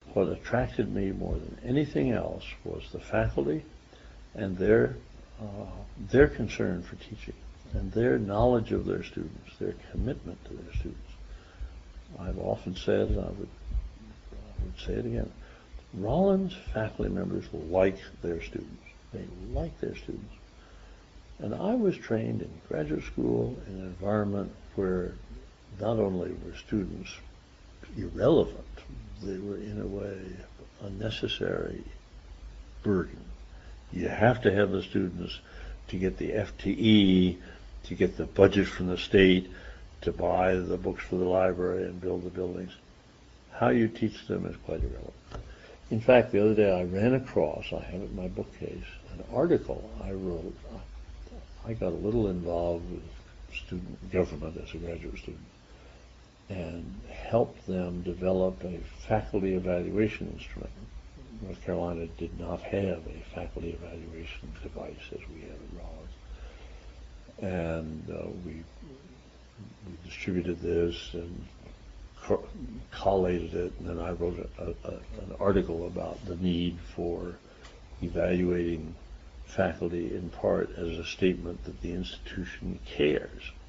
what attracted me more than anything else was the faculty and their concern for teaching and their knowledge of their students, their commitment to their students. I've often said, and I would say it again, Rollins faculty members like their students. They like their students. And I was trained in graduate school in an environment where not only were students irrelevant, they were in a way a necessary burden. You have to have the students to get the FTE, to get the budget from the state, to buy the books for the library and build the buildings. How you teach them is quite irrelevant. In fact, the other day I ran across, I have it in my bookcase, an article I wrote. I got a little involved with student government as a graduate student and helped them develop a faculty evaluation instrument. North Carolina did not have a faculty evaluation device as we have at Rollins. And we distributed this and collated it, and then I wrote an article about the need for evaluating faculty in part as a statement that the institution cares.